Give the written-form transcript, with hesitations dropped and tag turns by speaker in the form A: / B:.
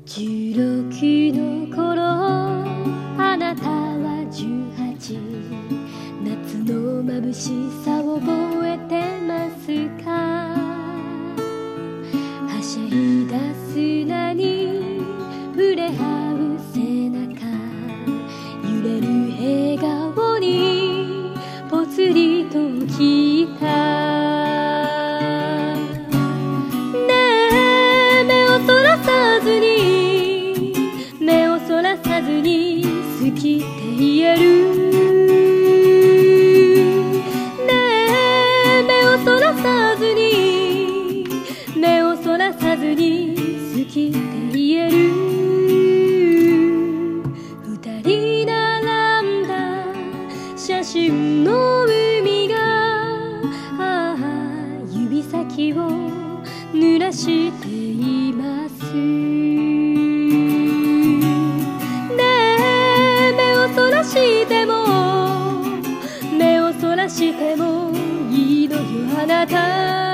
A: 16の頃あなたは18、夏の眩しさを覚えてますか？はしゃいだ砂に触れ合う背中、揺れる笑顔にぽつりときた。好きって言える？ねえ、目をそらさずに好きって言える？二人並んだ写真の海が、指先を濡らしています。目をそらしてもいいのよあなた。